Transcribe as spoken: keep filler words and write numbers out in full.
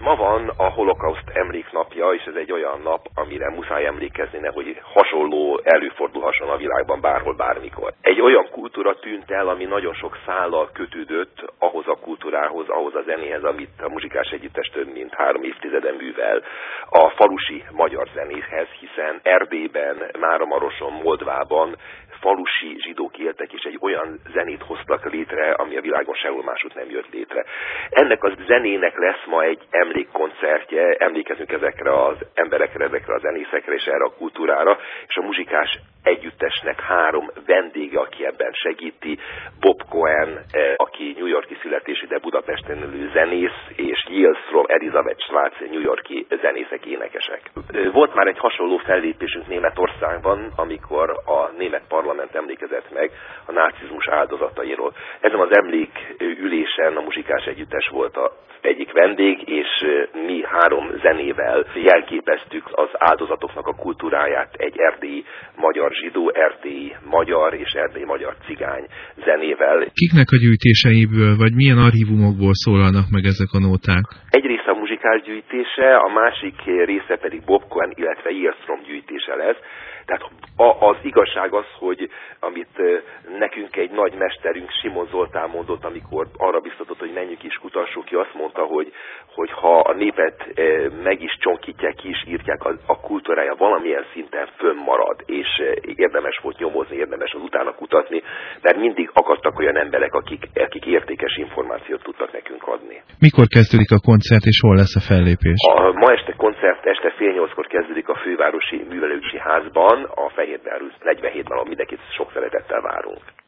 Ma van a holokauszt emléknapja, és ez egy olyan nap, amire muszáj emlékezni, nehogy hasonló előfordulhasson a világban bárhol, bármikor. Egy olyan kultúra tűnt el, ami nagyon sok szállal kötődött ahhoz a kultúrához, ahhoz a zenéhez, amit a muzsikás együttes több mint három évtizeden művel, a falusi magyar zenéhez, hiszen Erdélyben, Máramaroson, Moldvában falusi zsidók éltek, és egy olyan zenét hoztak létre, ami a világon sehol máshogy nem jött létre. Ennek a zenének lesz ma egy emlékkoncertje, emlékezünk ezekre az emberekre, ezekre a zenészekre és erre a kultúrára, és a muzsikás együttesnek három vendége, aki ebben segíti, Bob Cohen, aki New York-i születésű, de Budapesten élő zenész, és Yilstrom, Elizabeth Schwartz, New York-i zenészek, énekesek. Volt már egy hasonló fellépésünk Németországban, amikor a német parlament emlékezett meg a nácizmus áldozatairól. Ezen az emlékülésen a muzsikás együttes volt az egyik vendég, és mi három zenével jelképeztük az áldozatoknak a kultúráját egy erdélyi magyar zsidó, erdélyi magyar és erdélyi magyar cigány zenével. Kiknek a gyűjtéseiből, vagy milyen archívumokból szólalnak meg ezek a nóták? Egy része a muzsikás gyűjtése, a másik része pedig Bob Cohen, illetve Yilstrom gyűjtése lesz. Tehát az igazság az, hogy amit nekünk egy nagy mesterünk, Simon Zoltán mondott, amikor arra biztatott, hogy menjünk is, kutassuk ki, azt mondta, hogy, hogy ha a népet meg is csonkítják, ki is írtják, a, a kultúrája valamilyen szinten fönnmarad, és érdemes volt nyomozni, érdemes az utána kutatni, mert mindig akadtak olyan emberek, akik, akik értékes információt tudtak nekünk adni. Mikor kezdődik a koncert, és hol lesz a fellépés? A ma este koncert este fél nyolckor kezdődik a Fővárosi Művelődési Házban, a Fehérváros negyvenhétben, ahol mindenkit sok szeretettel várunk.